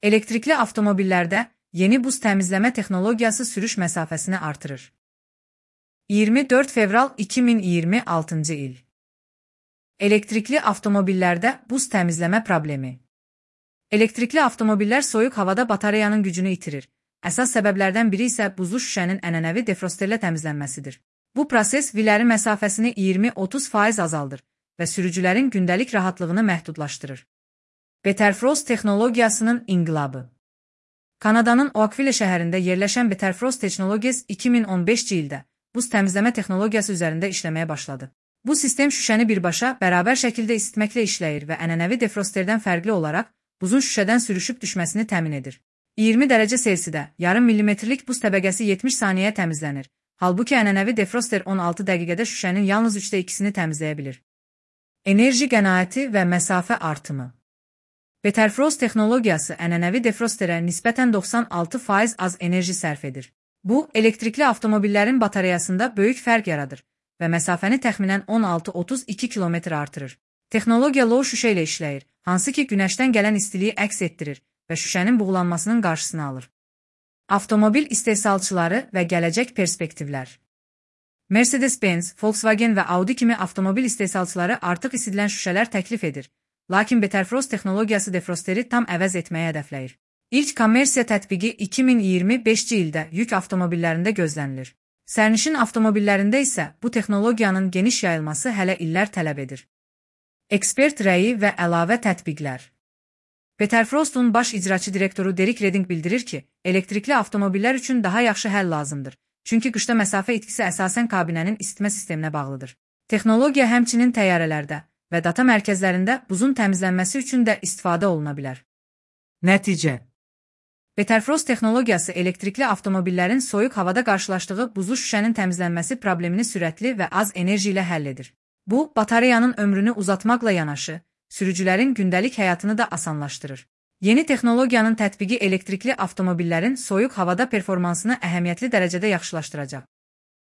Elektrikli avtomobillərdə yeni buz təmizləmə texnologiyası sürüş məsafəsini artırır. 24 fevral 2026-cı il. Elektrikli avtomobillərdə buz təmizləmə problemi. Elektrikli avtomobillər soyuq havada batareyanın gücünü itirir. Əsas səbəblərdən biri isə buzlu şüşənin ənənəvi defrosterlə təmizlənməsidir. Bu proses vilərin məsafəsini 20-30% azaldır və sürücülərin gündəlik rahatlığını məhdudlaşdırır. Betterfrost texnologiyasının inqilabı. Kanadanın Oakville şəhərində yerləşən Betterfrost Technologies 2015-ci ildə buz təmizləmə texnologiyası üzərində işləməyə başladı. Bu sistem şüşəni birbaşa, bərabər şəkildə isitməklə işləyir və ənənəvi defrosterdən fərqli olaraq buzun şüşədən sürüşüb düşməsini təmin edir. 20 dərəcə Selsidə yarım millimetrlik buz təbəqəsi 70 saniyəyə təmizlənir. Halbuki ənənəvi defroster 16 dəqiqədə şüşənin yalnız 2/3-ni təmizləyə bilir. Enerji qənaəti və məsafə artımı. Betterfrost texnologiyası ənənəvi defrosterə nisbətən 96% az enerji sərf edir. Bu, elektrikli avtomobillərin batareyasında böyük fərq yaradır və məsafəni təxminən 16-32 km artırır. Texnologiya low şüşə ilə işləyir, hansı ki günəşdən gələn istiliyi əks etdirir və şüşənin buğulanmasının qarşısını alır. Avtomobil istehsalçıları və gələcək perspektivlər. Mercedes-Benz, Volkswagen və Audi kimi avtomobil istehsalçıları artıq isidilən şüşələr təklif edir. Lakin Betterfrost texnologiyası defrosteri tam əvəz etməyə hədəfləyir. İlk kommersiya tətbiqi 2025-ci ildə yük avtomobillərində gözlənilir. Sərnişin avtomobillərində isə bu texnologiyanın geniş yayılması hələ illər tələb edir. Ekspert rəyi və əlavə tətbiqlər. Betterfrostun baş icraçı direktoru Derek Redding bildirir ki, elektrikli avtomobillər üçün daha yaxşı həll lazımdır. Çünki qışda məsafə itkisi əsasən kabinənin isitmə sisteminə bağlıdır. Texnologiya həmçinin təyyarələrdə və data mərkəzlərində buzun təmizlənməsi üçün də istifadə oluna bilər. Nəticə. Betterfrost texnologiyası elektrikli avtomobillərin soyuq havada qarşılaşdığı buzlu şüşənin təmizlənməsi problemini sürətli və az enerji ilə həll edir. Bu, batareyanın ömrünü uzatmaqla yanaşı, sürücülərin gündəlik həyatını da asanlaşdırır. Yeni texnologiyanın tətbiqi elektrikli avtomobillərin soyuq havada performansını əhəmiyyətli dərəcədə yaxşılaşdıracaq.